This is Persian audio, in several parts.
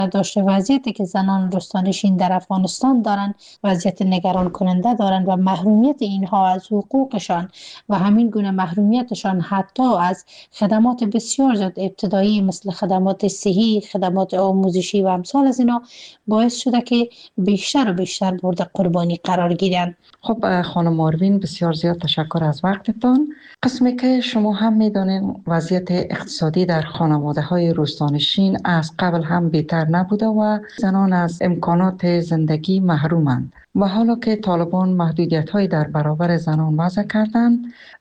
داشته وضعیتی که زنان رستانشین در افغانستان دارند وضعیت نگران کننده دارند و محرومیت اینها از حقوقشان و همین گونه محرومیتشان حتی از خدمات بسیار زیاد ابتدایی مثل خدمات صحی، خدمات آموزشی و امثال از اینا باعث شده که بیشتر و بیشتر مورد قربانی قرار گیرند. خب خانم آروین، بسیار زیاد تشکر از وقتتان. قسمی که شما هم میدانید وضعیت اقتصادی در خانواده های روستانشین از قبل هم بهتر نبوده و زنان از امکانات زندگی محرومند و حالا که طالبان محدودیت های در برابر زنان وضع کردند،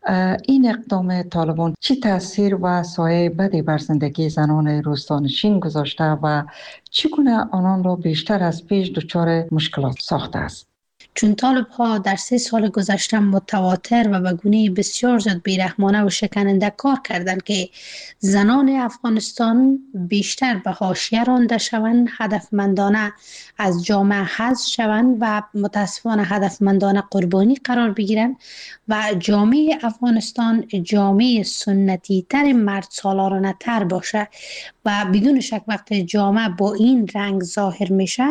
این اقدام طالبان چه تاثیر و سایه بدی بر زندگی زنان روستانشین گذاشته و چگونه آنان را بیشتر از پیش دچار مشکلات ساخته است؟ چون طالب ها در 3 سال گذشته متواتر و به گونه بسیار زیاد بیرحمانه و شکننده کار کردند که زنان افغانستان بیشتر به حاشیه رانده شوند، هدفمندانه از جامعه حذف شوند و متاسفانه هدفمندانه قربانی قرار بگیرند و جامعه افغانستان جامعه سنتی تر، مرد سالارانه تر باشه و بدون شک وقتی جامعه با این رنگ ظاهر میشه،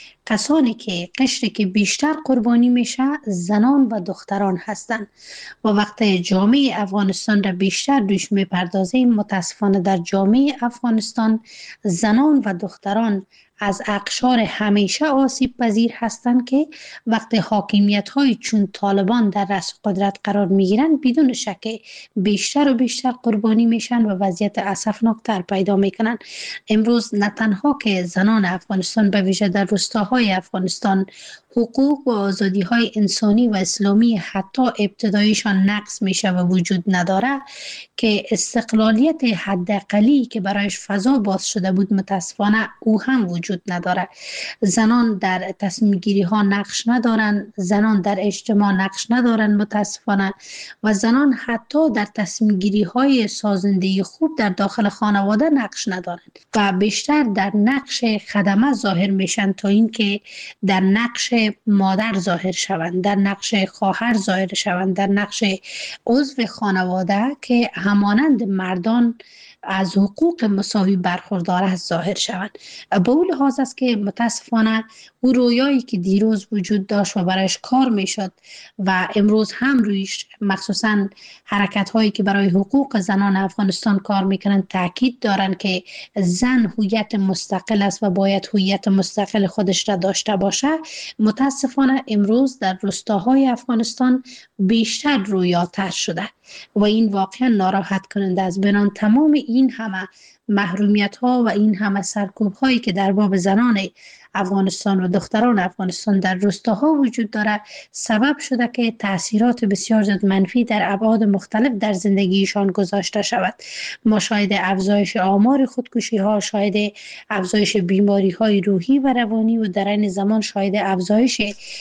کسانی که قشری که بیشتر قربانی میشه زنان و دختران هستند و وقتی جامعه افغانستان را بیشتر روش میپردازیم، متاسفانه در جامعه افغانستان زنان و دختران از اقشار همیشه آسیب پذیر هستند که وقتی حاکمیت های چون طالبان در رأس قدرت قرار میگیرند بدون شک بیشتر و بیشتر قربانی میشن و وضعیت اسفناکتر پیدا میکنن. امروز نه تنها که زنان افغانستان به ویژه در روستاهای افغانستان حقوق و آزادی های انسانی و اسلامی حتی ابتداییشان نقض میشه و وجود نداره، که استقلالیت حداقلی که برایش فضا باز شده بود متاسفانه او هم وجود نداره. زنان در تصمیم گیری ها نقش ندارن، زنان در اجتماع نقش ندارن متاسفانه، و زنان حتی در تصمیم گیری های سازنده خوب در داخل خانواده نقش ندارند و بیشتر در نقش خدمه ظاهر میشن تا اینکه در نقش مادر ظاهر شوند، در نقش خواهر ظاهر شوند، در نقش عضو خانواده که همانند مردان از حقوق مساوی برخوردار ظاهر شوند. به اون لحاظ است که متاسفانه او رویایی که دیروز وجود داشت و برایش کار میشد و امروز هم رویش مخصوصا حرکت هایی که برای حقوق زنان افغانستان کار میکنن تاکید دارن که زن هویت مستقل است و باید هویت مستقل خودش را داشته باشه، متاسفانه امروز در روستاهای افغانستان بیشتر رویاتر شده و این واقعا ناراحت کننده است. بنان تمام این همه محرومیت ها و این همه سرکوب هایی که در باب زنان افغانستان و دختران افغانستان در روستاها وجود داره سبب شده که تاثیرات بسیار زیاد منفی در ابعاد مختلف در زندگیشان گذاشته شود. ما شاهد افزایش آمار خودکشی ها، شاهد افزایش بیماری های روحی و روانی و در این زمان شاهد افزایش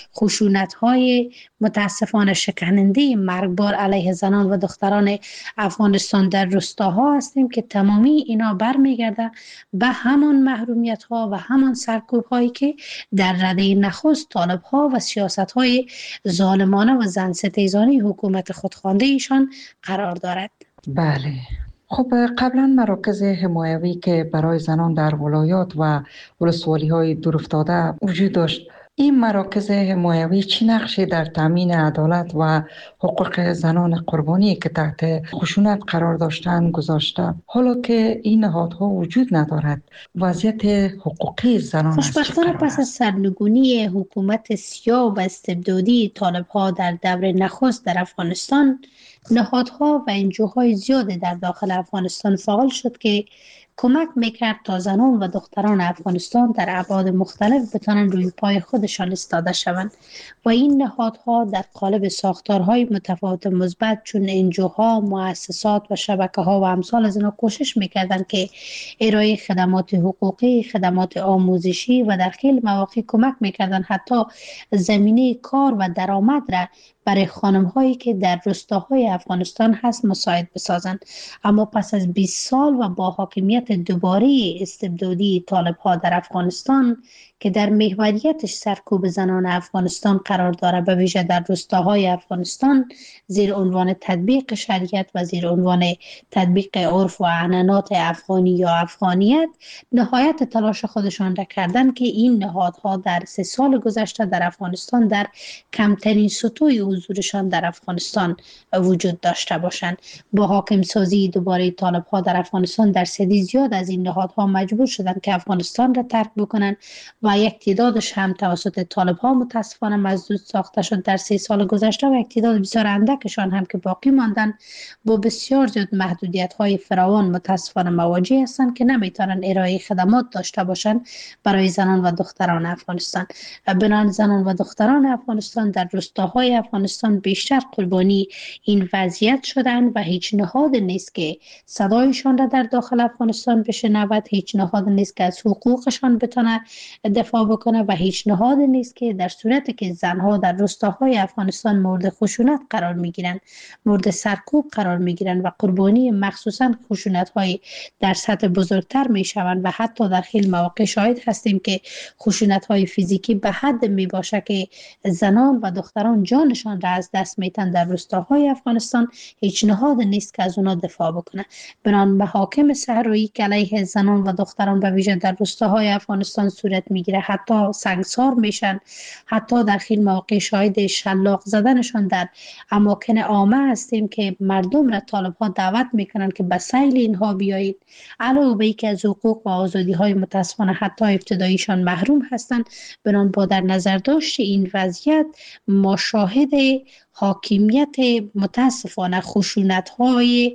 خشونت های متاسفانه شکننده مرگبار علیه زنان و دختران افغانستان در روستاها هستیم که تمامی اینا برمیگرده به همان محرومیت ها و همان سرکوب هایی که در رده نخست طالب ها و سیاست های ظالمانه و زن ستیزانه حکومت خودخوانده ایشان قرار دارد. بله. خب قبلا مراکز حمایوی که برای زنان در ولایات و ولسوالی های دورافتاده وجود داشت، این مراکز حمایوی چه نقشی در تامین عدالت و حقوق زنان قربانی که تحت خشونت قرار داشتند گذاشته؟ حالا که این نهادها وجود ندارد، وضعیت حقوقی زنان خوشبختانه پس از سرنگونی حکومت سیاه و استبدادی طالب‌ها در دور نخست در افغانستان، نهادها و انجوهای زیاده در داخل افغانستان فعال شد که کمک میکرد تا زنان و دختران افغانستان در ابعاد مختلف بتوانند روی پای خودشان ایستاده شوند و این نهادها در قالب ساختارهای متفاوت مثبت چون انجوها، مؤسسات و شبکه‌ها و امثال از اینا کوشش میکردند که ارائه خدمات حقوقی، خدمات آموزشی و در خیلی مواقع کمک میکردند حتی زمینه کار و درآمد را برای خانم هایی که در روستاهای افغانستان هست مساعد بسازند. اما پس از 20 سال و با حاکمیت حکومت دوباره استبدادی طالب ها در افغانستان که در محوریتش سرکوب زنان افغانستان قرار دارد، به ویژه در روستاهای افغانستان، زیر عنوان تطبیق شریعت و زیر عنوان تطبیق عرف و عنعنات افغانی یا افغانیت، نهایت تلاش خودشان را کردن که این نهادها در 3 سال گذشته در افغانستان در کمترین سطوح حضورشان در افغانستان وجود داشته باشند. با حاکم سازی دوباره طالب ها در افغانستان در سدی زیاد از این نهادها مجبور شدند که افغانستان را ترک بکنند و یک تعدادش هم توسط طالب ها متاسفانه مسدود ساخته شد در 3 سال گذشته و یک تعداد بسیار اندکشان هم که باقی ماندن با بسیار زیاد محدودیت های فراوان متاسفانه مواجه هستند که نمیتونن ارائه خدمات داشته باشند برای زنان و دختران افغانستان. بنابراین زنان و دختران افغانستان در روستاهای افغانستان بیشتر قربانی این وضعیت شدند و هیچ نهاد نیست که صدایشان را در داخل افغانستان بشنود، هیچ نهاد نیست که از حقوقشان بتونه دفاع بکنه و هیچ نهاد نیست که در صورتی که زنها در روستاهای افغانستان مورد خشونت قرار میگیرند، مورد سرکوب قرار میگیرند و قربانی مخصوصا خشونت های در سطح بزرگتر میشوند و حتی در خیلی مواقع شاهد هستیم که خشونت های فیزیکی به حد می باشه که زنان و دختران جانشان را از دست میتن در روستاهای افغانستان. هیچ نهاد نیست که از اونا دفاع بکنه. بنابراین محاکم صحرایی که علیه زنان و دختران به ویژه در روستاهای افغانستان صورت میگیره، حتی سنگسار میشن، حتی در خیلی مواقع شاهد شلاق زدنشان در اماکن عامه هستیم که مردم را طالب ها دعوت میکنن که به سیل اینها بیایید، علاوه بر اینکه از حقوق و آزادی های متاسفانه حتی ابتداییشان محروم هستند. بنابراین با در نظر داشت این وضعیت ما شاهد حاکمیت متاسفانه خشونت‌های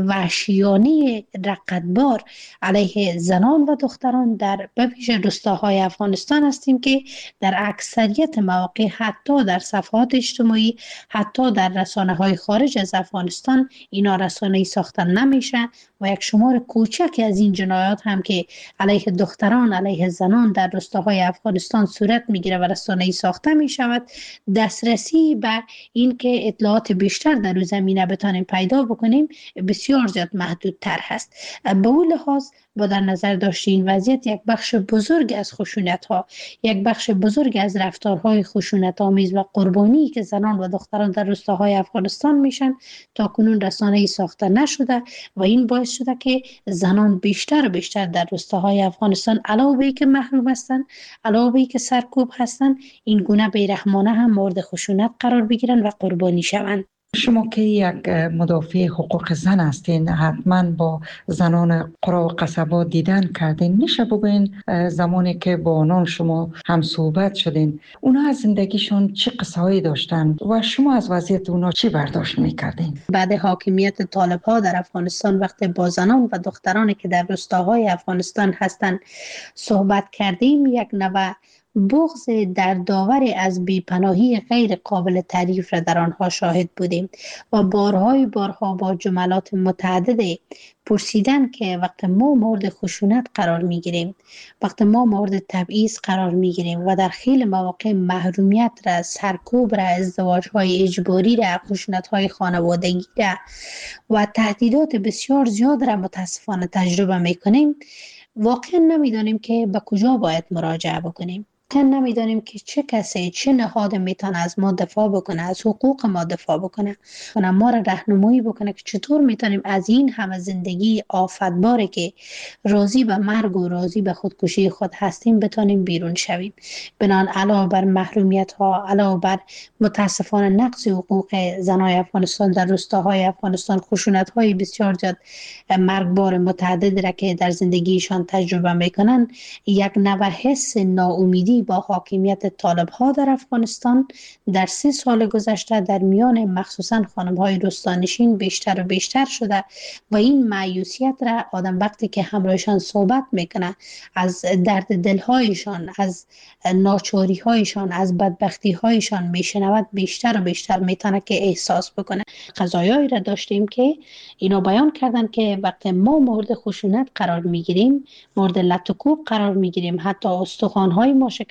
وحشیانه رقتبار علیه زنان و دختران در بویژه روستاهای افغانستان هستیم که در اکثریت مواقع حتی در صفحات اجتماعی، حتی در رسانه‌های خارج از افغانستان اینا رسانه‌ای ساخته نمیشه و یک شمار کوچک از این جنایات هم که علیه دختران، علیه زنان در روستاهای افغانستان صورت میگیره و رسانه‌ای ساخته میشود، دسترسی به این که اطلاعات بیشتر در روی زمینه بتانیم پیدا بکنیم بسیار زیاد محدودتر هست. به اون لحاظ با در نظر داشت این وضعیت یک بخش بزرگ از خشونت ها، یک بخش بزرگ از رفتارهای خشونت آمیز و قربانی که زنان و دختران در روستاهای افغانستان میشن تا کنون رسانه‌ای ساخته نشده و این باعث شده که زنان بیشتر و بیشتر در روستاهای افغانستان علاوه بر اینکه محروم هستند، علاوه بر اینکه سرکوب هستند، این گونه بیرحمانه هم مورد خشونت قرار بگیرن و قربانی شوند. شما که یک مدافع حقوق زن هستین، حتما با زنان قرا و قصبات دیدن کردین. میشه بگوین زمانی که با آنان شما هم صحبت شدین، اونا از زندگیشون چه قصه هایی داشتن و شما از وضعیت اونا چی برداشت میکردین؟ بعد حاکمیت طالب ها در افغانستان وقتی با زنان و دخترانی که در روستاهای افغانستان هستند صحبت کردیم، یک نوع بغض در داور از بیپناهی غیر قابل تعریف را در آنها شاهد بودیم و بارها با جملات متعدد پرسیدن که وقت ما مورد خشونت قرار میگیریم، وقت ما مورد تبعیض قرار میگیریم و در خیلی مواقع محرومیت را، سرکوب را، ازدواج‌های اجباری را، خشونت‌های خانوادگی را و تهدیدات بسیار زیاد را متاسفانه تجربه میکنیم، واقعا نمیدانیم که به کجا باید مراجعه بکنیم. نمیدانیم که چه کسی، چه نهاد میتونه از ما دفاع بکنه، از حقوق ما دفاع بکنه و ما را راهنمایی بکنه که چطور میتونیم از این همه زندگی آفتباره که راضی به مرگ و راضی به خودکشی خود هستیم بتونیم بیرون شویم. بنان علاوه بر محرومیت ها، علاوه بر متاسفانه نقض حقوق زنای افغانستان در روستاهای افغانستان، خشونت های بسیار زیاد مرگبار متعدد را که در زندگیشان تجربه میکنن، یک نوع حس ناامیدی با حاکمیت طالب ها در افغانستان در 3 سال گذشته در میان مخصوصا خانم های روستانشین بیشتر و بیشتر شده و این مایوسیت را آدم وقتی که همراهشان صحبت میکنه، از درد دلهایشان، از ناچاری هایشان، از بدبختی هایشان میشنود، بیشتر و بیشتر میتونه که احساس بکنه. قضایایی را داشتیم که اینا بیان کردن که وقتی ما مورد خشونت قرار میگیریم، مورد لطکوب قرار میگیریم، حتی استخوان های ما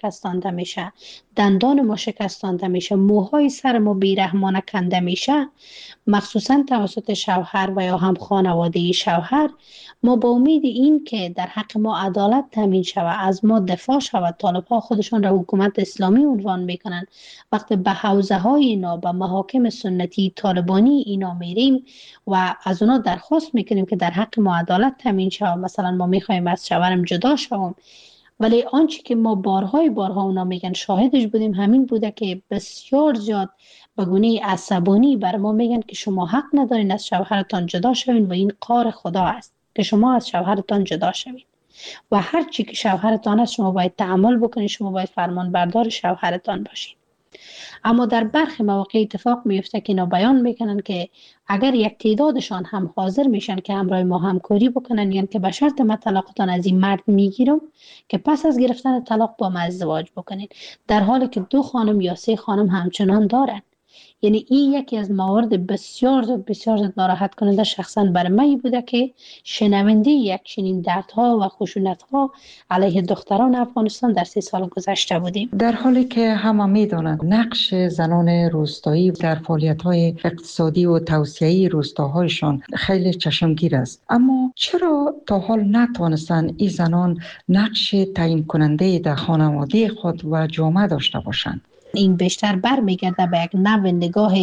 شکستانده میشه، دندان ما شکستانده میشه، موهای سر ما بیرحمانه کنده میشه، مخصوصا توسط شوهر و یا هم خانواده شوهر، ما با امید این که در حق ما عدالت تامین شود، از ما دفاع شود، طالب ها خودشان را حکومت اسلامی عنوان میکنن، وقتی به حوزه های اینا، به محاکم سنتی طالبانی اینا میریم و از اونا درخواست میکنیم که در حق ما عدالت تامین شود، مثلا ما میخوایم از شوهرم جدا شوم، ولی آنچه که ما بارها اونا میگن شاهدش بودیم همین بوده که بسیار زیاد به گونه عصبانی بر ما میگن که شما حق ندارین از شوهرتان جدا شوین و این قار خدا است که شما از شوهرتان جدا شوین و هر چی که شوهرتان است شما باید تحمل بکنید، شما باید فرمان بردار شوهرتان باشید. اما در برخی مواقع اتفاق میفته که اینا بیان میکنن که اگر یک تعدادشان هم حاضر میشن که همراه ما همکاری بکنن، یعنی که به شرط من طلاقتان از این مرد میگیرم که پس از گرفتن طلاق با من ازدواج بکنین، در حالی که 2 خانم یا 3 خانم همچنان دارن. یعنی این یکی از موارد بسیار ناراحت کننده شخصا برای من بوده که شنونده یک چنین دردها و خشونتها علیه دختران افغانستان در 3 سال گذشته بودیم. در حالی که همه میدانند نقش زنان روستایی در فعالیت‌های اقتصادی و توسعه روستاهایشان خیلی چشمگیر است، اما چرا تا حال نتوانستند این زنان نقش تعیین کننده در خانواده خود و جامعه داشته باشند؟ این بیشتر برمیگرده به یک نوع نگاه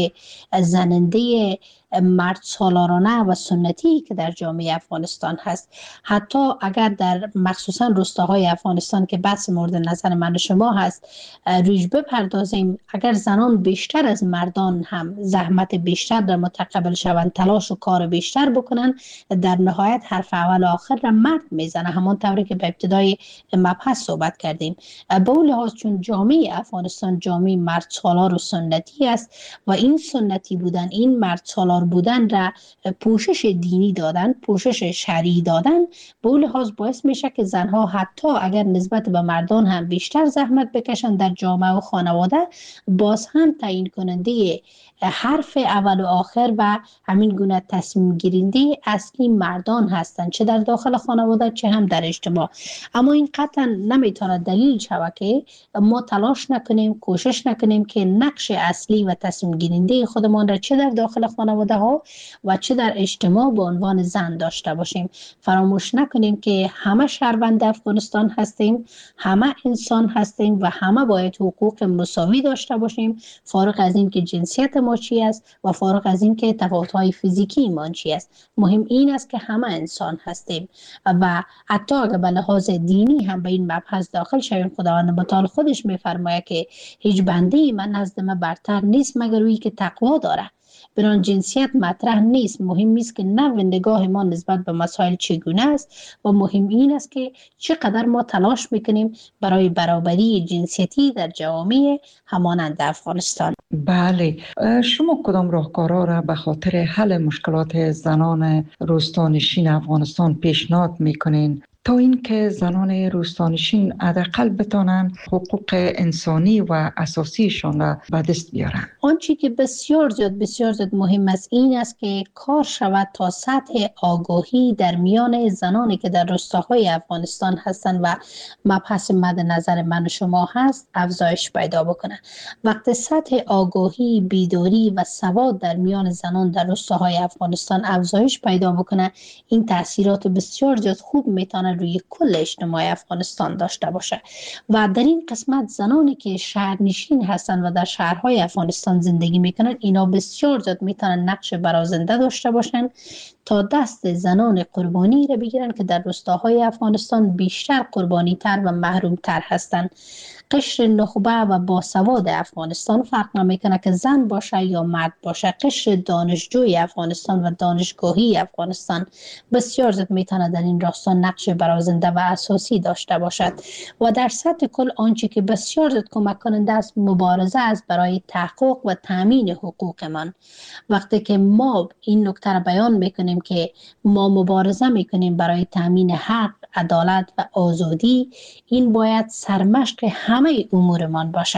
زننده مرد سالارانه و سنتی که در جامعه افغانستان هست. حتی اگر در مخصوصا روستاهای افغانستان که بحث مورد نظر من و شما هست رویش بپردازیم، اگر زنان بیشتر از مردان هم زحمت بیشتر در متقابل شوند، تلاش و کار بیشتر بکنن، در نهایت حرف اول و آخر را مرد میزنه، همون طوری که به ابتدای مبحث صحبت کردیم. به اون لحاظ چون جامعه افغانستان جامعه مرد سالار و سنتی است و این سنتی بودن، این مرد سالار بودن را پوشش دینی دادن، پوشش شرعی دادن، به اون لحاظ باعث میشه که زنها حتی اگر نسبت به مردان هم بیشتر زحمت بکشن در جامعه و خانواده، باز هم تعیین کننده حرف اول و آخر و همین گونه تصمیم گیرنده اصلی مردان هستند، چه در داخل خانواده چه هم در اجتماع. اما این قطعا نمیتونه دلیل شود که ما تلاش نکنیم، کوشش نکنیم که نقش اصلی و تصمیم گیرنده خودمان را چه در داخل خانواده ها و چه در اجتماع به عنوان زن داشته باشیم. فراموش نکنیم که همه شهروند افغانستان هستیم، همه انسان هستیم و همه باید حقوق مساوی داشته باشیم، فارغ از این که جنسیت ما چی است و فارغ از این که تفاوت‌های فیزیکی ما چی است. مهم این است که همه انسان هستیم و حتی اگر به لحاظ دینی هم به این مبحث داخل شویم، خداوند متعال خودش میفرماید که هیچ بنده من نزد من برتر نیست مگر اویی که تقوا داره. بران جنسیت مطرح نیست، مهم است که نوع نگاه ما نسبت به مسائل چگونه است و مهم این است که چقدر ما تلاش میکنیم برای برابری جنسیتی در جوامع همانند افغانستان. بله، شما کدام راهکارها را به خاطر حل مشکلات زنان روستانشین افغانستان پیشنهاد میکنین تا اینکه زنان روستانشین حداقل بتانند حقوق انسانی و اساسیشان را به دست بیارند؟ آنچه که بسیار زیاد مهم است این است که کار شود تا سطح آگاهی در میان زنانی که در روستاهای افغانستان هستند و مبحث مد نظر من و شما هست افزایش پیدا بکنه. وقتی سطح آگاهی، بیداری و سواد در میان زنان در روستاهای افغانستان افزایش پیدا بکنه، این تاثیرات بسیار زیاد خوب میتونه روی کل اجتماع افغانستان داشته باشه. و در این قسمت زنانی که شهرنشین هستند و در شهرهای افغانستان زندگی میکنن، اینا بسیار زیاد میتونن نقش برازنده داشته باشن تا دست زنان قربانی را بگیرن که در روستاهای افغانستان بیشتر قربانی تر و محروم تر هستند. قشر نخبه و باسواد افغانستان فرق نمیکنه که زن باشه یا مرد باشه. قشر دانشجوی افغانستان و دانشگاهی افغانستان بسیار زیاد میتونه در این راستا نقش برازنده و اساسی داشته باشد و در سطح کل آنچه که بسیار زیاد کمک کننده است مبارزه است برای تحقق و تامین حقوق من. وقتی که ما این نکته را بیان میکنیم که ما مبارزه میکنیم برای تامین حق، عدالت و آزادی، این باید سرمشق همه امورمان باشه.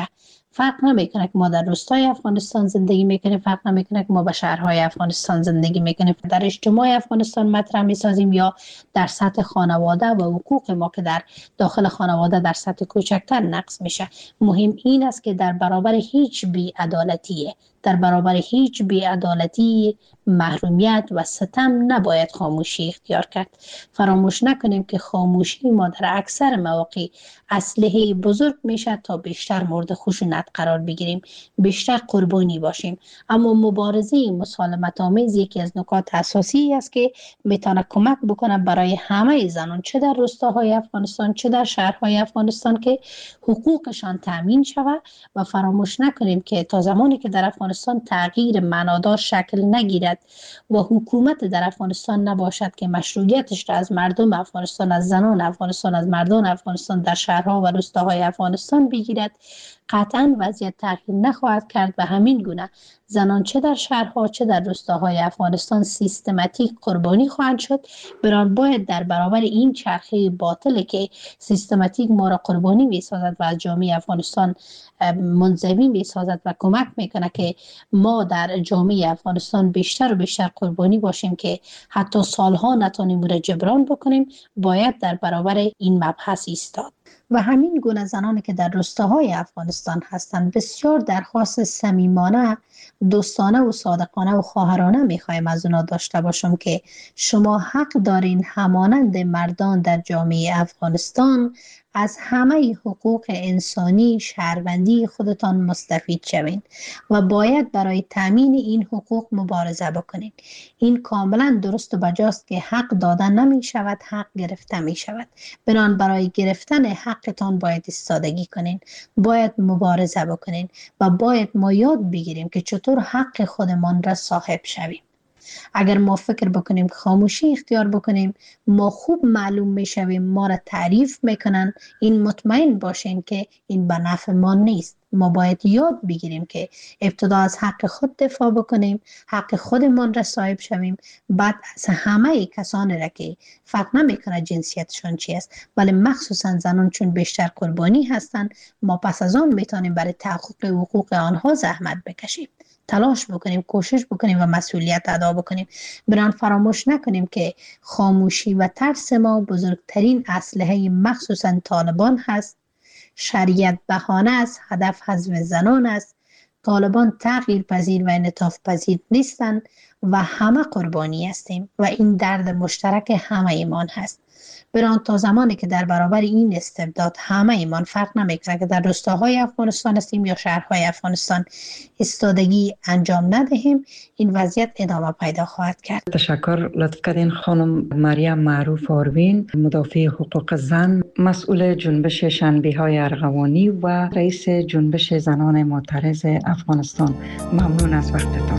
فرق نمیکنه که ما در روستای افغانستان زندگی میکنیم، فرق نمیکنه که ما به شهرهای افغانستان زندگی میکنیم، در اجتماع افغانستان مطرح میسازیم یا در سطح خانواده و حقوق ما که در داخل خانواده در سطح کوچکتر نقض میشه. مهم این است که در برابر هیچ بی‌عدالتی، در برابر هیچ بی‌عدالتی، محرومیت و ستم نباید خاموشی اختیار کرد. فراموش نکنیم که خاموشی ما در اکثر مواقع اسلحه بزرگ میشه تا بیشتر مورد خشونت قرار بگیریم، بیشتر قربانی باشیم. اما مبارزه مسالمت آمیز یکی از نکات اساسی است که میتونه کمک بکنه برای همه زنان، چه در روستاهای افغانستان چه در شهرهای افغانستان، که حقوقشان تامین شود. و فراموش نکنیم که تا زمانی که در افغانستان تغییر معنادار شکل نگیرد و حکومت در افغانستان نباشد که مشروعیتش را از مردم افغانستان، از زنان افغانستان، از مردان افغانستان در شهرها و روستاهای افغانستان بگیرد، قطعا وضعیت تغییر نخواهد کرد و همین گونه زنان چه در شهرها چه در روستاهای افغانستان سیستماتیک قربانی خواهند شد. بران باید در برابر این چرخه باطل که سیستماتیک ما را قربانی می‌سازد و از جامعه افغانستان منزوی می‌سازد و کمک میکنه که ما در جامعه افغانستان بیشتر و بیشتر قربانی باشیم که حتی سالها نتونیم او را جبران بکنیم، باید در برابر این مبحث ایستاد. و همین گونه زنانی که در روستاهای افغانستان هستند بسیار درخواست صمیمانه، دوستانه و صادقانه و خواهرانه میخوایم از اونا داشته باشم که شما حق دارین همانند مردان در جامعه افغانستان از همه حقوق انسانی شهروندی خودتان مستفید شوین و باید برای تامین این حقوق مبارزه بکنین. این کاملا درست و بجاست که حق دادن نمی شود، حق گرفته می شود. بنان برای گرفتن حقتان باید ایستادگی کنین، باید مبارزه بکنین و باید ما یاد بگیریم که چطور حق خودمان را صاحب شویم. اگر ما فکر بکنیم خاموشی اختیار بکنیم، ما خوب معلوم میشویم، ما را تعریف میکنن، این مطمئن باشین که این به نفع ما نیست. ما باید یاد بگیریم که ابتدا از حق خود دفاع بکنیم، حق خودمان را صاحب شویم، بعد از همه کسانی را که فرق نمیکنه جنسیتشان چی است، ولی مخصوصا زنان چون بیشتر قربانی هستند، ما پس از آن میتونیم برای تحقق حقوق آنها زحمت بکشیم، تلاش بکنیم، کوشش بکنیم و مسئولیت ادا بکنیم. بران فراموش نکنیم که خاموشی و ترس ما بزرگترین اسلحه مخصوصا طالبان هست. شریعت بهانه است، هدف حذف زنان است. طالبان تغییر پذیر و انعطاف پذیر نیستند و همه قربانی هستیم و این درد مشترک همه ایمان هست. بران تا زمانی که در برابر این استبداد همه ایمان، فرق نمیکنه که در روستاهای افغانستان هستیم یا شهرهای افغانستان، ایستادگی انجام ندهیم، این وضعیت ادامه پیدا خواهد کرد. تشکر. لطف کردین خانم مریم معروف آروین، مدافع حقوق زن، مسئول جنبش شنبه‌های ارغوانی و رئیس جنبش زنان معترض افغانستان. ممنون از وقتتان.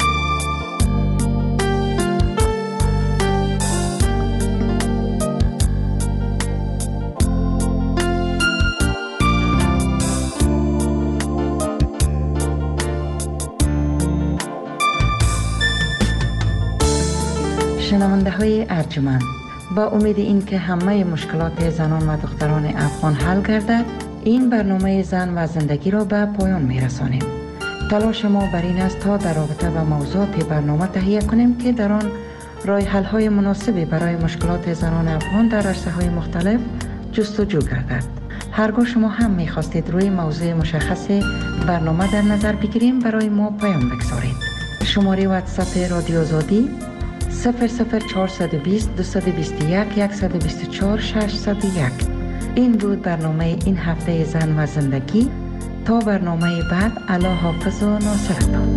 شنونده های ارجمند، با امید این که همه مشکلات زنان و دختران افغان حل گردد، این برنامه زن و زندگی را به پایان می رسانیم. تلاش ما بر این است تا در رابطه با موضوعات برنامه تهیه کنیم که در آن راه حل های مناسبی برای مشکلات زنان افغان در عرصه های مختلف جستجو گردد. هرگاه شما هم می خواستید روی موضوع مشخص برنامه در نظر بگیریم، برای ما پیام بگذارید. شماره واتساپ رادیو آزادی 00420 221 124 601. این بود برنامه این هفته زن و زندگی. تا برنامه بعد، الله حافظ و ناصرتان.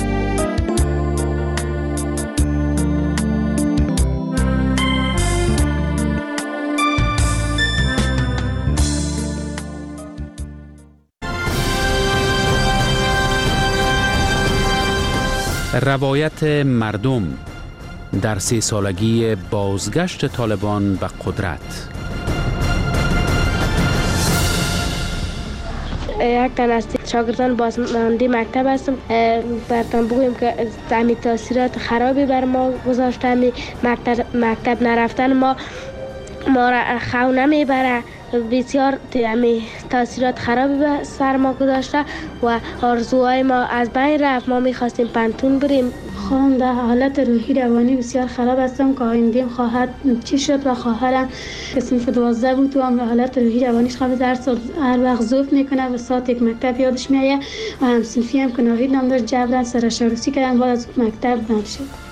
روایت مردم در 3 سالگی بازگشت طالبان به قدرت. یک تن از شاگردان بازمانده مکتب هستم. براتون بگویم که همین تاثیرات خرابی بر ما گذاشته. مکتب نرفتن ما را خو نمیبره بسیار تاثیرات خرابی به سر ما گذاشته و آرزوهای ما از بین رفت. ما میخواستیم پنتون بریم. خودم در حالت روحی روانی بسیار خراب هستم که آیندیم خواهد چی شد و خواهرم که صنف 12 بود و هم حالت روحی روانیش خواهد هر وقت ضعف میکنه و ساعت یک مکتب یادش میایه و هم صنفی هم که ناهید نام داشت جبران سرش عروسی کردن بعد از مکتب بند شد.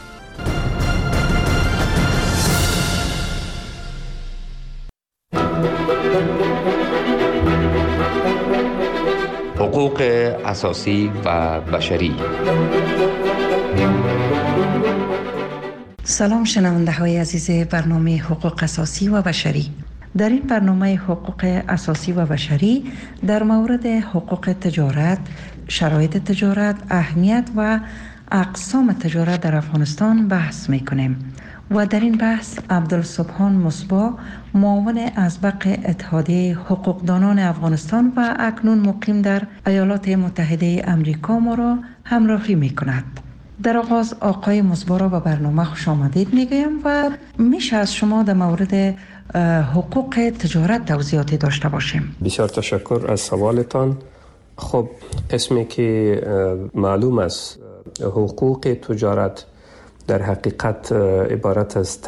حقوق اساسی و بشری. سلام شنونده های عزیز برنامه حقوق اساسی و بشری. در این برنامه حقوق اساسی و بشری در مورد حقوق تجارت، شرایط تجارت، اهمیت و اقسام تجارت در افغانستان بحث میکنیم و در این بحث عبدالسبحان مصباح، معاون اسبق اتحادیه حقوقدانان افغانستان و اکنون مقیم در ایالات متحده امریکا ما را همراهی میکند. در آغاز آقای مصباح را به برنامه خوش آمدید میگویم و میشه از شما در مورد حقوق تجارت توضیحاتی داشته باشیم. بسیار تشکر از سوالتان. خب قسمی که معلوم است حقوق تجارت در حقیقت عبارت از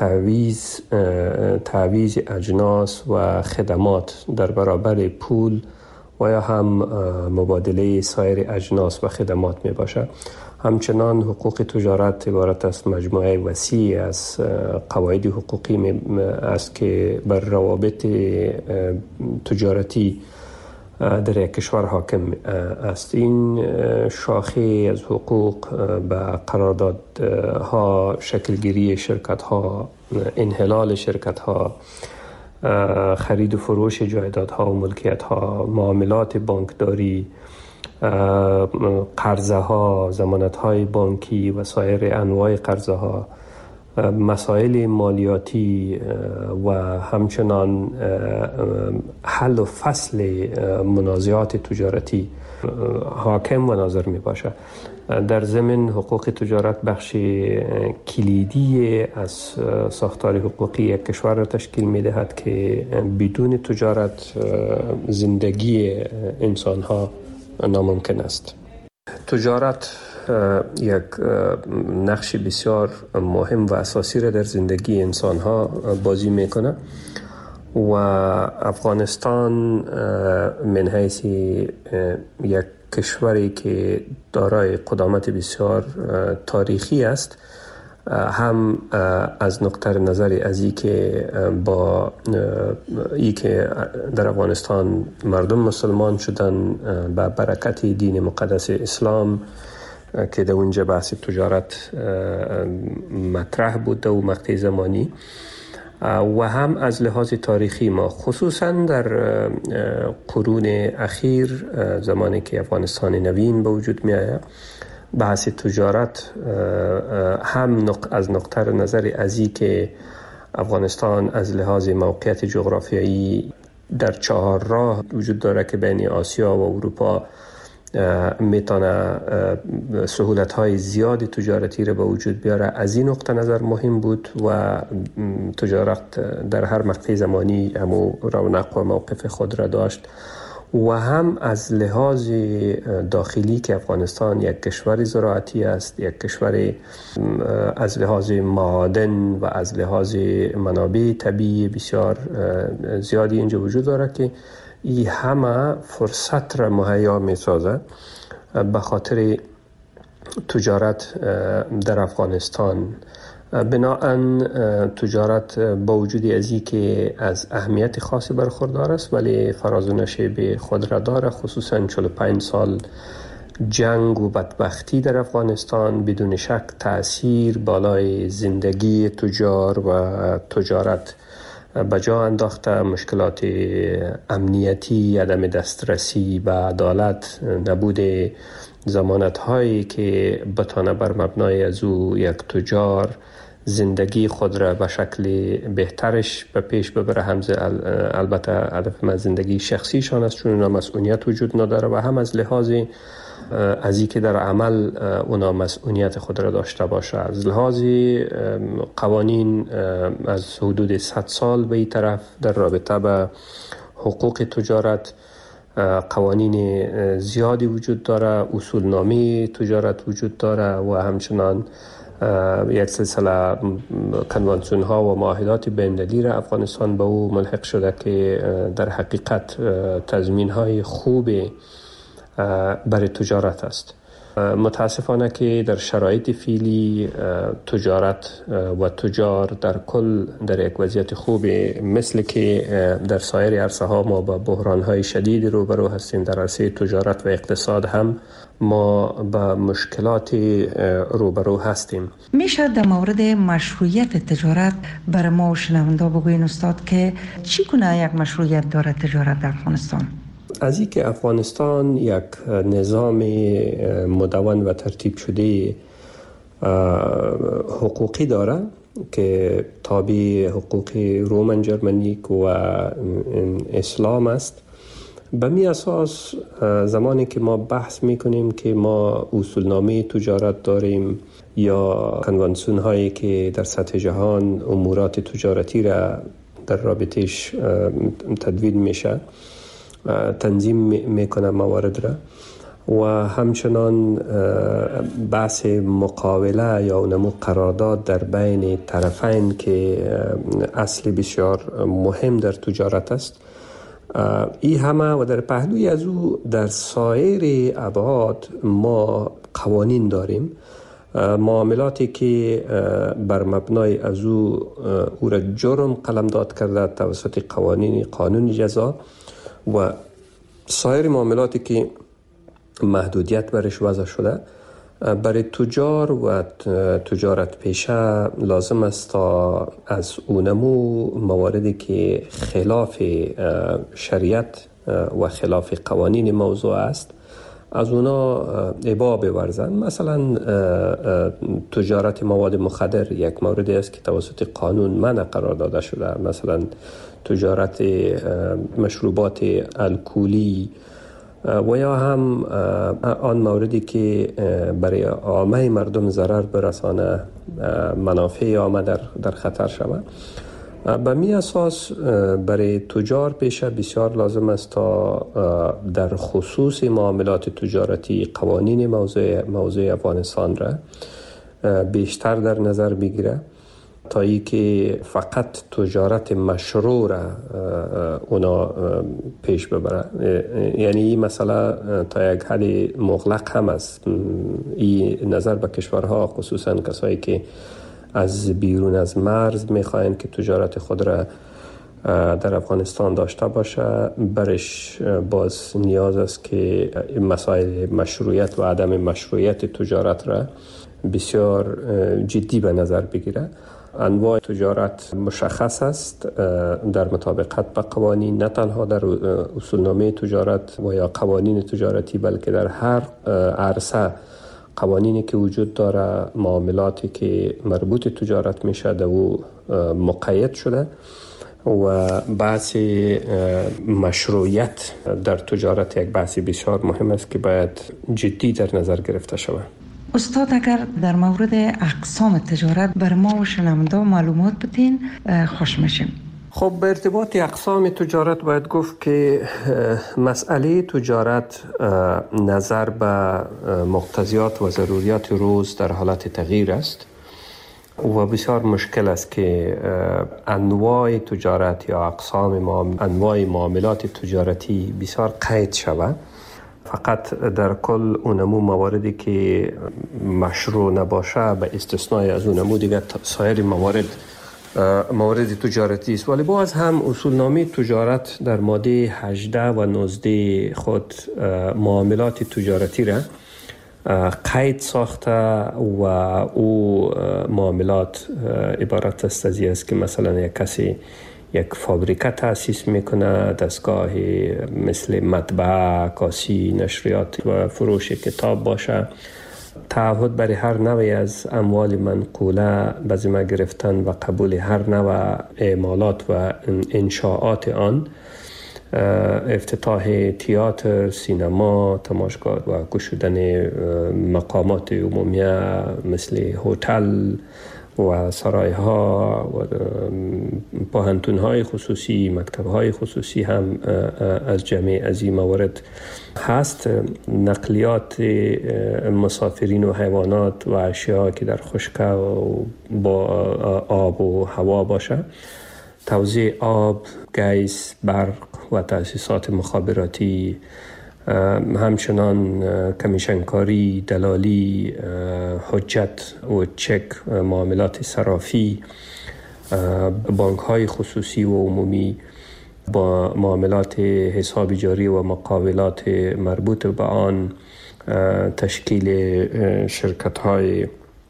تعویض اجناس و خدمات در برابر پول و یا هم مبادله سایر اجناس و خدمات می باشد. همچنان حقوق تجارت عبارت از مجموعه وسیع از قواعد حقوقی است که بر روابط تجارتی در یک کشور حاکم است. این شاخه از حقوق به قراردادها، شکلگیری شرکت‌ها، انحلال شرکت‌ها، خرید و فروش جایدادها و ملکیت‌ها، معاملات بانکداری، قرضه ها، ضمانت های بانکی و سایر انواع قرضه ها، مسائل مالیاتی و همچنان حل و فصل منازعات تجارتی حاکم و ناظر می باشد. در ضمن حقوق تجارت بخش کلیدی از ساختار حقوقی یک کشور را تشکیل می دهد که بدون تجارت زندگی انسان ها ناممکن است. تجارت یک نقش بسیار مهم و اساسی را در زندگی انسان ها بازی میکنه و افغانستان من حیث یک کشوری که دارای قدامت بسیار تاریخی است، هم از نقطه نظر از این که با ای که در افغانستان مردم مسلمان شدن با برکت دین مقدس اسلام که در اونجا بحث تجارت مطرح بود و مقطع زمانی، و هم از لحاظ تاریخی ما خصوصا در قرون اخیر زمانی که افغانستان نوین به وجود می آید، بحث تجارت هم از نقطه نظر ازی که افغانستان از لحاظ موقعیت جغرافیایی در 4 راه وجود داره که بین آسیا و اروپا میتونه سهولت‌های زیادی تجارتی رو به وجود بیاره. از این نقطه نظر مهم بود و تجارت در هر مقطع زمانی همو رونق و موقف خود را داشت، و هم از لحاظ داخلی که افغانستان یک کشور زراعتی است، یک کشور از لحاظ معادن و از لحاظ منابع طبیعی بسیار زیادی اینجا وجود داره که این همه فرصت را مهیا می سازه به خاطر تجارت در افغانستان. بناهن تجارت با وجود ازی که از اهمیت خاصی برخوردار است ولی فراز و نشیب خود را داره، خصوصا 45 سال جنگ و بدبختی در افغانستان بدون شک تأثیر بالای زندگی تجار و تجارت بجا انداخته. مشکلات امنیتی، عدم دسترسی به عدالت، نبود ضمانت هایی که بتانه بر مبنای از او یک تجار زندگی خود را به شکل بهترش به پیش ببره. البته هدف من زندگی شخصیشان است چون اونا مسئولیت وجود نداره و هم از لحاظ از این که در عمل اونا مسئولیت خود را داشته باشه. از لحاظ قوانین از حدود 100 سال به این طرف در رابطه به حقوق تجارت، قوانین زیادی وجود داره، اصولنامه تجارت وجود داره و همچنان یک سلسله کنوانسیون ها و معاهدات بین‌المللی را افغانستان به او ملحق شده که در حقیقت تضمین های خوب برای تجارت است. متاسفانه که در شرایط فعلی تجارت و تجار در کل در یک وضعیت خوب، مثل که در سایر عرصه ها ما با بحران های شدید روبرو هستیم. در عرصه تجارت و اقتصاد هم ما با مشکلات روبرو هستیم. میشه در مورد مشروعیت تجارت برای ما و شنونده بگوین استاد که چی کنه یک مشروعیت داره تجارت در افغانستان؟ از اینکه افغانستان یک نظام مدون و ترتیب شده حقوقی داره که تابع حقوق رومن جرمنیک و اسلام است، به می اساس زمانی که ما بحث میکنیم که ما اصولنامه تجارت داریم یا کنوانسیون هایی که در سطح جهان امورات تجارتی را در رابطهش تدوین میشه، تنظیم میکنه موارد را، و همچنان بحث مقاوله یا نمو قرارداد در بین طرفین که اصل بسیار مهم در تجارت است. این همه و در پهلوی از او در سایر ابعاد ما قوانین داریم، معاملاتی که بر مبنای از او را جرم قلمداد کرده توسط قانون جزا، و سایر معاملاتی که محدودیت برش وضع شده. برای تجار و تجارت پیشه لازم است تا از اونمو مواردی که خلاف شریعت و خلاف قوانین موضوع است از اونا ابا بورزن. مثلا تجارت مواد مخدر یک موردی است که توسط قانون منع قرار داده شده. مثلا تجارت مشروبات الکلی و یا هم آن موردی که برای عامه مردم ضرر برسانه، منافع عامه در خطر شود. به می اساس برای تجار پیشه بسیار لازم است تا در خصوص معاملات تجارتی قوانین موضوع افغانستان را بیشتر در نظر بگیره تا ای که فقط تجارت مشروع را اونا پیش ببره. یعنی این مسئله تا یک حد مغلق هم است. این نظر به کشورها، خصوصا کسایی که از بیرون از مرز میخواین که تجارت خود را در افغانستان داشته باشه، برش باز نیاز است که مسائل مشروعیت و عدم مشروعیت تجارت را بسیار جدی به نظر بگیره. انواع تجارت مشخص است در مطابقت به قوانین، نه تنها در اصولنامه تجارت و یا قوانین تجارتی، بلکه در هر عرصه قوانینی که وجود داره، معاملاتی که مربوط تجارت میشه در او مقید شده و بحث مشروعیت در تجارت یک بحث بسیار مهم است که باید جدی در نظر گرفته شود. استاد اگر در مورد اقسام تجارت بر ما و شنونده معلومات بدین خوش میشیم. خب به ارتباط اقسام تجارت باید گفت که مسئله تجارت نظر به مقتضیات و ضروریات روز در حالت تغییر است و بسیار مشکل است که انواع تجارت یا اقسام انواع معاملات تجارتی بسیار قید شود. فقط در کل اونمو مواردی که مشروع نباشه به استثنای از اونمو دیگه سایر موارد تجارتی است. ولی باز هم اصولنامه تجارت در ماده 18 و 19 خود معاملات تجارتی را قید ساخته و او معاملات عبارت است که مثلا یک کسی یک فابریکه تأسیس میکنه، دستگاه مثل مطبعه، کاسی، نشریات و فروش کتاب باشه، تعهد برای هر نوعی از اموال منقوله به ذمه گرفتن و قبول هر نوع اعمالات و انشاءات آن، افتتاح تئاتر، سینما، تماشاگاه و گشودن مقامات عمومی مثل هتل و سرایها و پاهنتونهای خصوصی، مکتبهای خصوصی هم از جمعی از این موارد هست. نقلیات مسافرین و حیوانات و اشیاء که در خشک و با آب و هوا باشه، توزیع آب، گیس، برق و تأسیسات مخابراتی، همچنان کمیشنکاری، دلالی، حجت و چک، معاملات صرافی، بانک های خصوصی و عمومی، با معاملات حساب جاری و مقاولات مربوط به آن، تشکیل شرکت های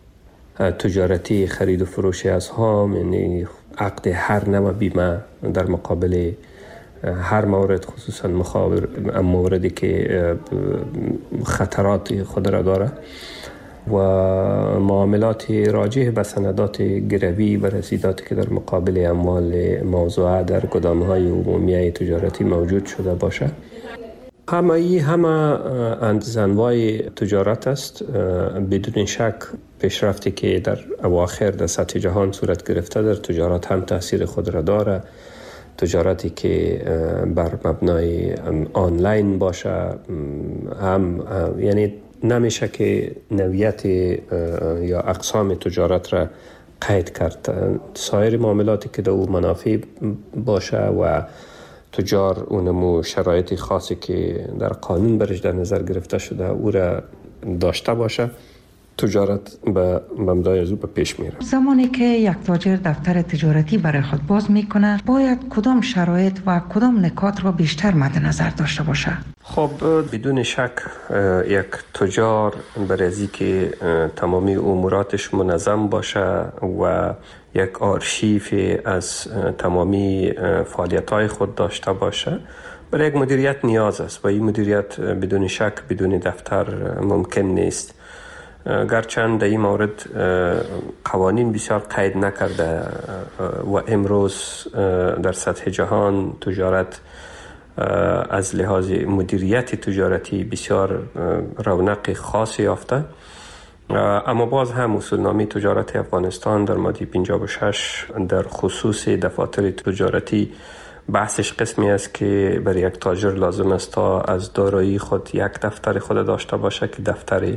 تجارتی خرید و فروش اسهام، یعنی عقد هر نوع بیمه در مقابل هر مورد، خصوصا موردی که خطرات خود را داره، و معاملات راجع به سندات گروی و رسیداتی که در مقابل اموال موضوعه در گدام‌های عمومی تجارتی موجود شده باشه. همه انواع تجارت است. بدون شک پیشرفتی که در اواخر در سطح جهان صورت گرفته در تجارت هم تاثیر خود را داره. تجارتی که بر مبنای آنلاین باشه هم یعنی نمیشه که نوعیت یا اقسام تجارت را قید کرد. سایر معاملاتی که در او منافع باشه و تجار اونمو شرایط خاصی که در قانون برش در نظر گرفته شده او را داشته باشه، تجارت به مبنای از او به پیش میره. زمانی که یک تاجر دفتر تجارتی برای خود باز میکنه، باید کدام شرایط و کدام نکات را بیشتر مد نظر داشته باشه؟ خب بدون شک یک تجار برای که تمامی اموراتش منظم باشه و یک آرشیف از تمامی فعالیت‌های خود داشته باشه، برای یک مدیریت نیاز است و این مدیریت بدون شک بدون دفتر ممکن نیست. گرچند در این مورد قوانین بسیار قید نکرده و امروز در سطح جهان تجارت از لحاظ مدیریت تجارتی بسیار رونق خاصی یافته، اما باز هم اصولنامه تجارت افغانستان در ماده 56 در خصوص دفاتر تجارتی بحثش قسمی است که برای یک تاجر لازم است تا از دارایی خود یک دفتر خود داشته باشه که دفتر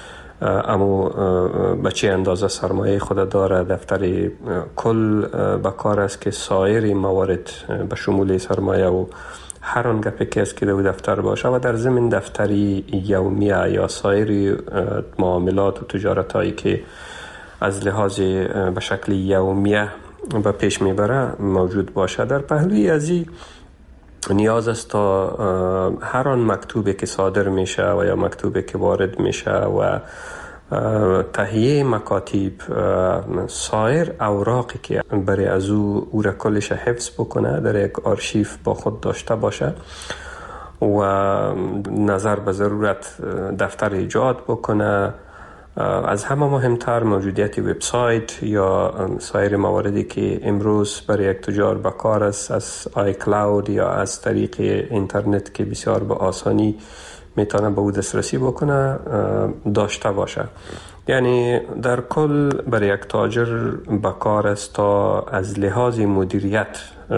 اما به چه اندازه سرمایه خود داره، دفتر کل به کار است که سایر موارد به شمول سرمایه و هر آن گپی که است که در دفتر باشه و در ضمن دفتری یومیه یا سایر معاملات و تجارت هایی که از لحاظ به شکل یومیه به پیش میبره موجود باشه. در پهلوی از این نیاز است تا هر آن مکتوبی که صادر میشه و یا مکتوبی که وارد میشه و تهیه مکاتب سایر اوراقی که برای از او را کلش حفظ بکنه در یک آرشیف با خود داشته باشه و نظر به ضرورت دفتر ایجاد بکنه. از همه مهمتر موجودیت وبسایت یا سایر مواردی که امروز برای یک تجار به کار است، از آی کلاود یا از طریق اینترنت که بسیار به آسانی میتونه به او دسترسی بکنه داشته باشه. یعنی در کل برای یک تاجر به کار است تا از لحاظ مدیریت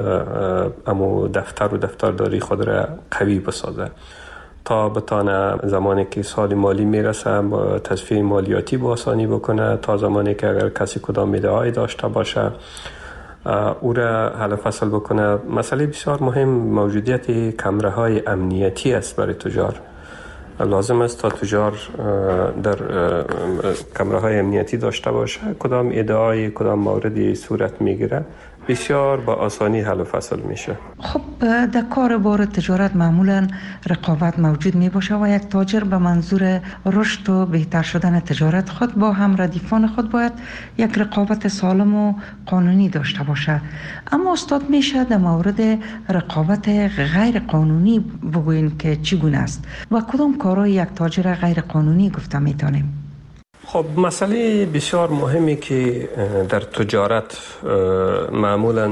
اما دفتر و دفترداری خود را قوی بسازه تا بتانه زمانی که سال مالی میرسه تصفیه مالیاتی با آسانی بکنه، تا زمانی که اگر کسی کدام میده‌ای داشته باشه او را حل فصل بکنه. مسئله بسیار مهم موجودیت کمره‌های امنیتی است برای تجار. لازم است تا تجار در کمره‌های امنیتی داشته باشه. کدام ادعای کدام موردی صورت میگیره بسیار با آسانی حل و فصل میشه. خب در کار بار تجارت معمولا رقابت موجود می باشه و یک تاجر به منظور رشد و بهتر شدن تجارت خود با هم ردیفان خود باید یک رقابت سالم و قانونی داشته باشه. اما استاد میشه در مورد رقابت غیر قانونی بگوین که چگونه است و کدام کارهای یک تاجر غیر قانونی گفته میتونیم؟ خب مسئله بسیار مهمی که در تجارت معمولا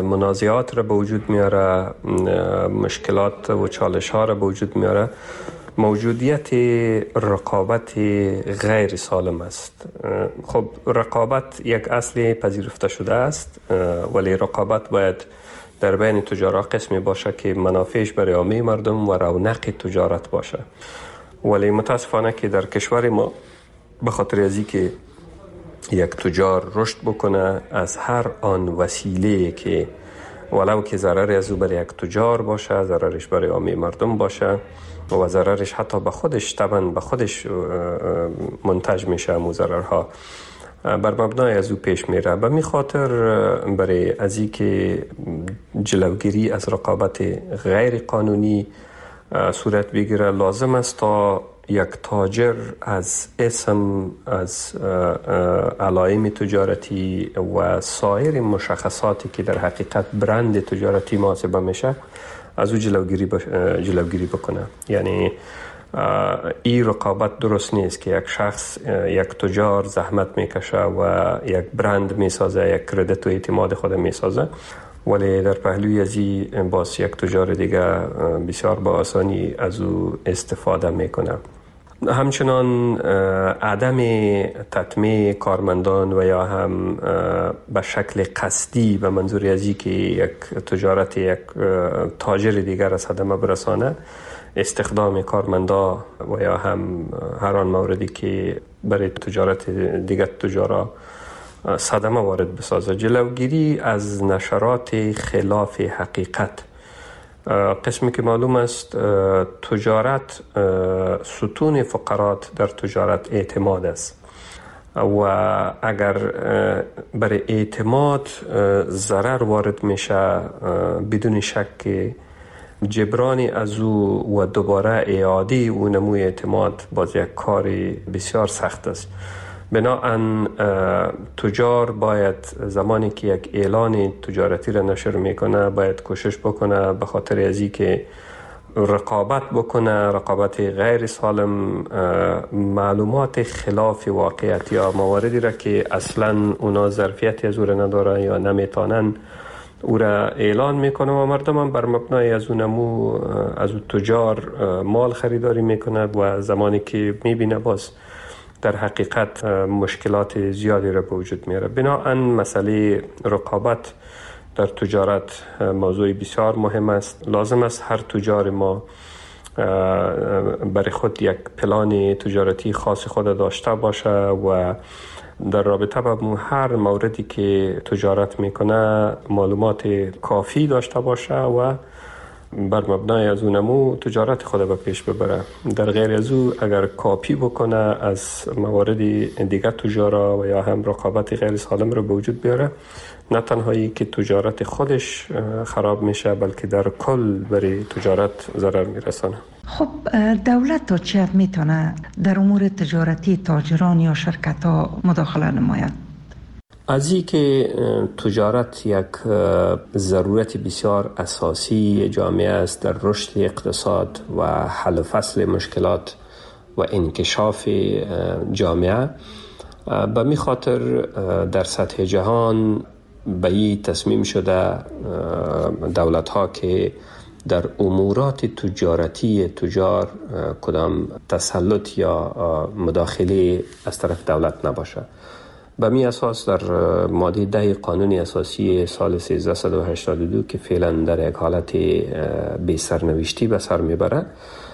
منازعات را به وجود میاره، مشکلات و چالش ها را به وجود میاره، موجودیت رقابت غیر سالم است. خب رقابت یک اصل پذیرفته شده است، ولی رقابت باید در بین تجارت قسمی باشه که منافعش برای عامه مردم و رونق تجارت باشه. ولی متاسفانه که در کشور ما به خاطر از اینکه یک تجار رشد بکنه از هر آن وسیله که ولو که ضرری از او برای یک تجار باشه، ضررش برای عامه مردم باشه و ضررش حتی به خودش طبعا به خودش منتج میشه، مو ضررها بر مبنای از او پیش میره. به می خاطر برای از این که جلوگیری از رقابت غیر قانونی صورت بگیره، لازم است تا یک تاجر از اسم، از علائم تجارتی و سایر مشخصاتی که در حقیقت برند تجارتی محاسبه میشه از او جلوگیری بکنه. یعنی این رقابت درست نیست که یک شخص، یک تجار زحمت میکشه و یک برند میسازه، یک کردیت و اعتماد خود میسازه، ولی در پهلوی از این باز یک تجار دیگه بسیار با آسانی از او استفاده میکنه. همچنان عدم تطمیع کارمندان و یا هم به شکل قصدی به منظور از این که یک تجارت یک تاجر دیگر از صدمه برسانه، استخدام کارمندا و یا هم هر آن موردی که برای تجارت دیگر تجارا صدمه وارد بسازه. جلوگیری از نشرات خلاف حقیقت. قسمی که معلوم است تجارت، ستون فقرات در تجارت اعتماد است و اگر برای اعتماد ضرر وارد میشه بدون شک جبران از او و دوباره اعاده او نموی اعتماد باز یک کار بسیار سخت است. بنابراین تجار باید زمانی که یک اعلان تجارتی را نشر میکنه باید کوشش بکنه به خاطر ازی که رقابت بکنه، رقابت غیر سالم، معلومات خلاف واقعیت یا مواردی را که اصلا اونا ظرفیتی از او را نداره یا نمیتونن او را اعلان میکنه و مردم هم بر مبنای از اون نمو از اون تجار مال خریداری میکنه و زمانی که میبینه باز در حقیقت مشکلات زیادی را به وجود میاره. بنابراین مسئله رقابت در تجارت موضوع بسیار مهم است. لازم است هر تجار ما برای خود یک پلان تجارتی خاص خود داشته باشه و در رابطه با هر موردی که تجارت میکنه معلومات کافی داشته باشه و بر مبنای از اونمو تجارت خود به پیش ببره. در غیر از او اگر کاپی بکنه از موارد دیگر تجارا و یا هم رقابت غیر سالم رو به وجود بیاره، نه تنهایی که تجارت خودش خراب میشه بلکه در کل برای تجارت ضرر میرسانه. خب دولت تا چه حد میتونه در امور تجارتی تاجران یا شرکت ها مداخله نماید؟ از این که تجارت یک ضرورت بسیار اساسی جامعه است در رشد اقتصاد و حل و فصل مشکلات و انکشاف جامعه، به می خاطر در سطح جهان به این تصمیم شده دولت ها که در امورات تجارتی تجار کدام تسلط یا مداخله از طرف دولت نباشه. به می اساس در ماده 10 قانون اساسی سال 1382 که فعلا در یک حالت بی سرنوشتی به سر میبره،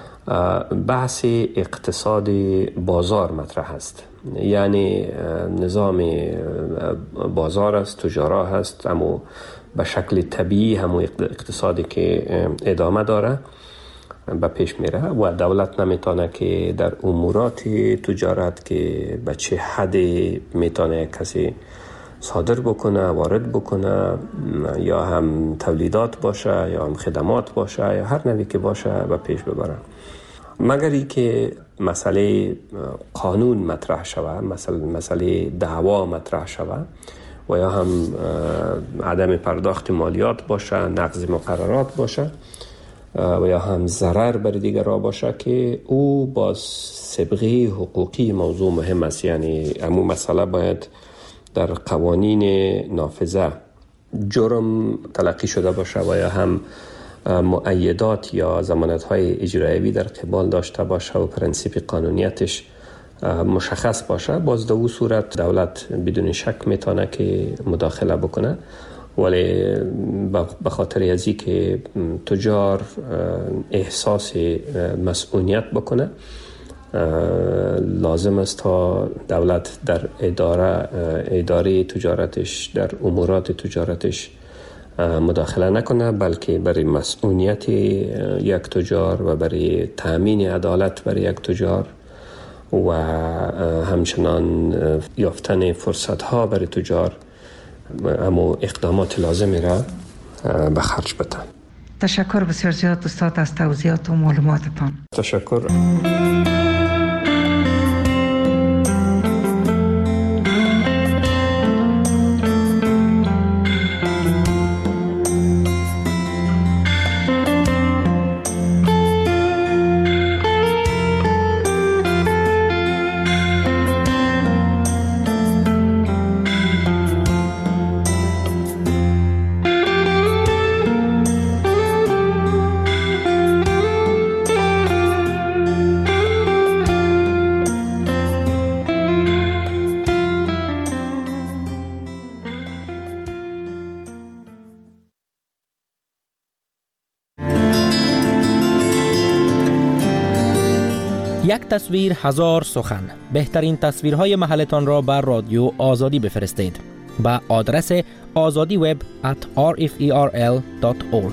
بحث اقتصاد بازار مطرح است. یعنی نظام بازار است، تجارا هست، اما به شکل طبیعی همون اقتصادی که ادامه داره به پیش میره و دولت نمیتونه که در امورات تجارت که به چه حد میتونه کسی صادر بکنه، وارد بکنه، یا هم تولیدات باشه یا هم خدمات باشه یا هر نوعی که باشه به پیش ببره، مگر ای که مسئله قانون مطرح شود، مسئله دعوا مطرح شود و یا هم عدم پرداخت مالیات باشه، نقض مقررات باشه و یا هم ضرر بر دیگران باشه که او با سابقه حقوقی موضوع مهم است. یعنی همون مسئله باید در قوانین نافذه جرم تلقی شده باشه و یا هم مؤیدات یا ضمانت‌های اجرایی در قبال داشته باشه و پرنسیپ قانونیتش مشخص باشه، باز در اون صورت دولت بدون شک میتونه که مداخله بکنه. ولی به خاطر ازی که تجار احساس مسئولیت بکنه، لازم است تا دولت در اداره تجارتش، در امورات تجارتش مداخله نکنه، بلکه برای مسئولیت یک تجار و برای تأمین عدالت برای یک تجار و همچنان یافتن فرصت ها برای تجار اما اقدامات لازمی را به خرج بده. تشکر بسیار زیاد استاد از توضیحات و معلوماتتان. تشکر. یک تصویر هزار سخن. بهترین تصویرهای محلتان را بر رادیو آزادی بفرستید به آدرس azadiweb@rferl.org.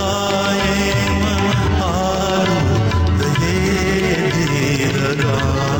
God.